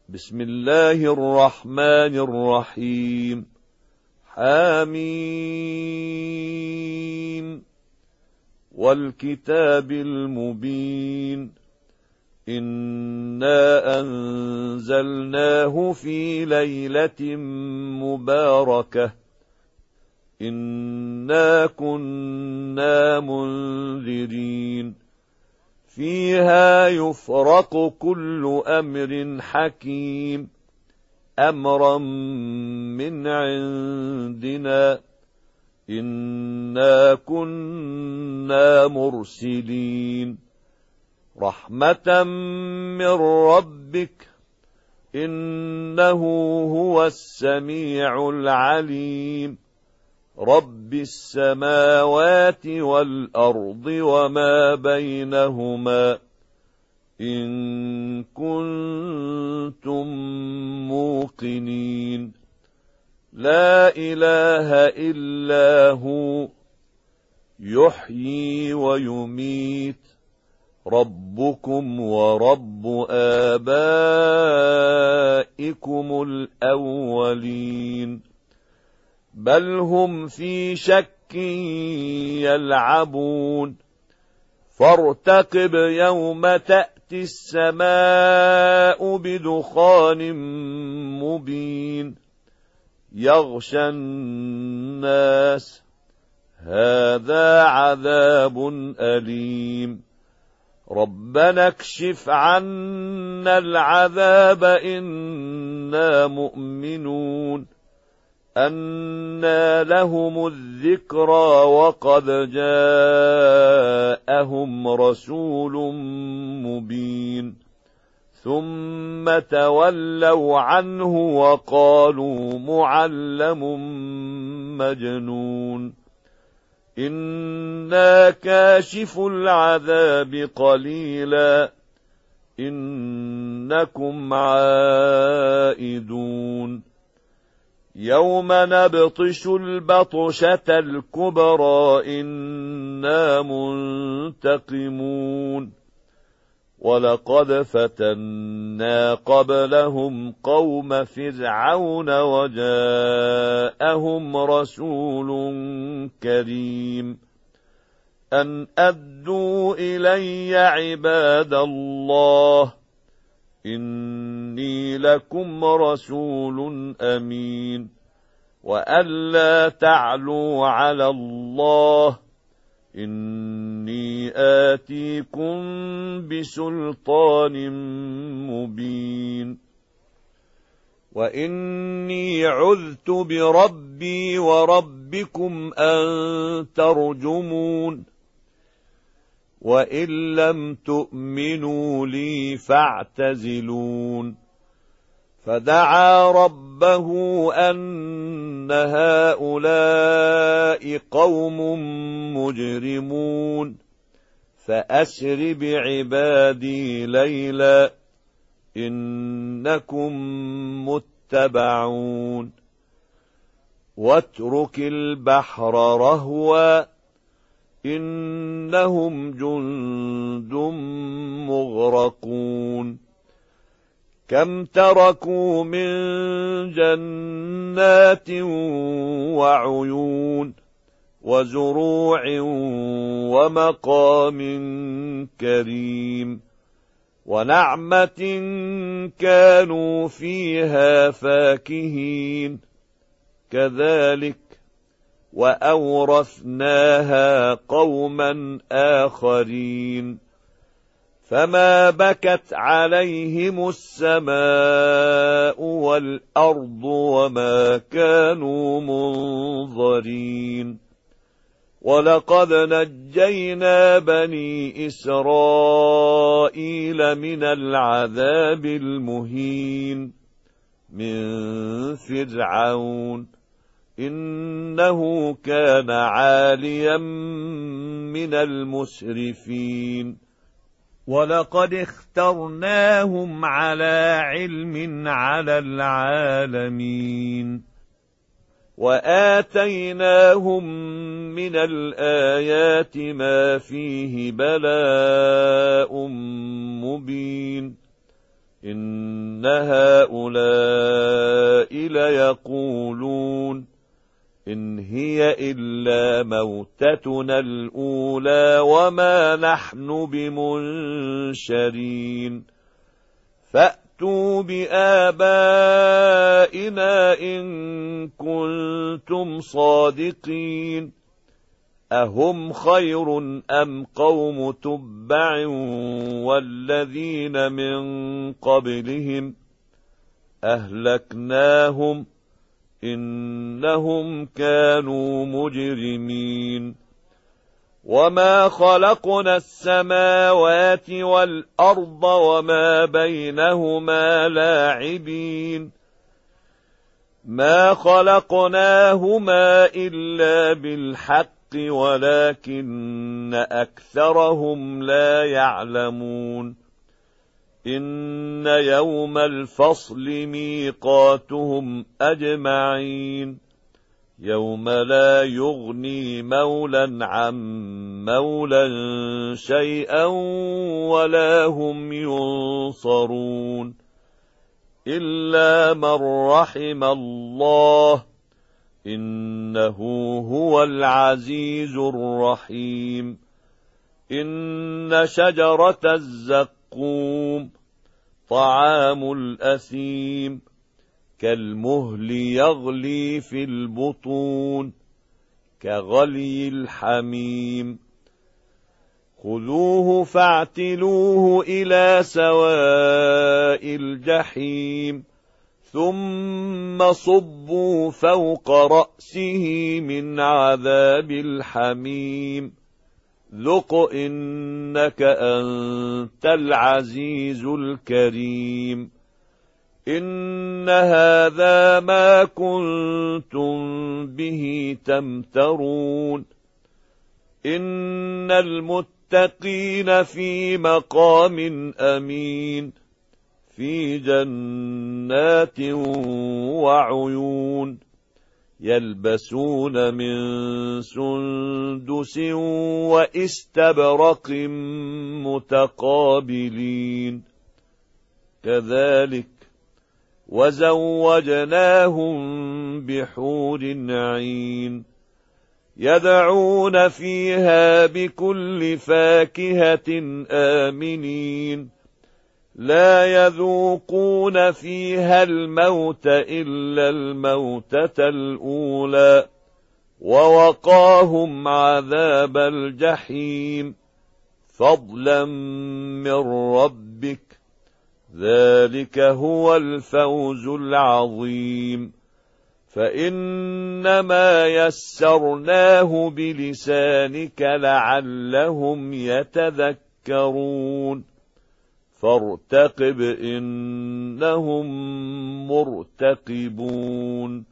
بسم الله الرحمن الرحيم. حميم والكتاب المبين. إنا أنزلناه في ليلة مباركة إنا كنا منذرين فيها يفرق كل أمر حكيم أمرا من عندنا إنا كنا مرسلين رحمة من ربك إنه هو السميع العليم رب السماوات والأرض وما بينهما إن كنتم موقنين لا إله إلا هو يحيي ويميت ربكم ورب آبائكم الأولين بل هم في شك يلعبون فارتقب يوم تأتي السماء بدخان مبين يغشى الناس هذا عذاب أليم ربنا اكشف عنا العذاب إنا مؤمنون أنى لهم الذكرى وقد جاءهم رسول مبين ثم تولوا عنه وقالوا معلم مجنون إنا كاشف العذاب قليلا إنكم عائدون يوم نبطش البطشة الكبرى إنا منتقمون ولقد فتنا قبلهم قوم فرعون وجاءهم رسول كريم أن أدوا إلي عباد الله إني لكم رسول أمين وألا تعلوا على الله إني آتيكم بسلطان مبين وإني عذت بربي وربكم أن ترجمون وإن لم تؤمنوا لي فاعتزلون فدعا ربه أن هؤلاء قوم مجرمون فأسر بعبادي ليلا إنكم متبعون واترك البحر رهوا إنهم جند مغرقون كم تركوا من جنات وعيون وزروع ومقام كريم ونعمة كانوا فيها فاكهين كذلك وأورثناها قوما آخرين فما بكت عليهم السماء والأرض وما كانوا منظرين ولقد نجينا بني إسرائيل من العذاب المهين من فرعون إنه كان عاليا من المسرفين ولقد اخترناهم على علم على العالمين وآتيناهم من الآيات ما فيه بلاء مبين إن هؤلاء ليقولون إن هي إلا موتتنا الأولى وما نحن بمنشرين فأتوا بآبائنا إن كنتم صادقين أهم خير أم قوم تبع والذين من قبلهم أهلكناهم إنهم كانوا مجرمين وما خلقنا السماوات والأرض وما بينهما لاعبين ما خلقناهما إلا بالحق ولكن أكثرهم لا يعلمون إن يوم الفصل ميقاتهم أجمعين يوم لا يغني مولا عن مولا شيئا ولا هم ينصرون إلا من رحم الله إنه هو العزيز الرحيم إن شجرة الزقوم طعام الأثيم كالمهل يغلي في البطون كغلي الحميم خذوه فاعتلوه إلى سواء الجحيم ثم صبوا فوق رأسه من عذاب الحميم ذق إنك أنت العزيز الكريم إن هذا ما كنتم به تمترون إن المتقين في مقام أمين في جنات وعيون يلبسون من سندس واستبرق متقابلين كذلك وزوجناهم بحور عين يدعون فيها بكل فاكهة آمنين لا يذوقون فيها الموت إلا الموتة الأولى ووقاهم عذاب الجحيم فضلا من ربك ذلك هو الفوز العظيم فإنما يسرناه بلسانك لعلهم يتذكرون فارتقب إنهم مرتقبون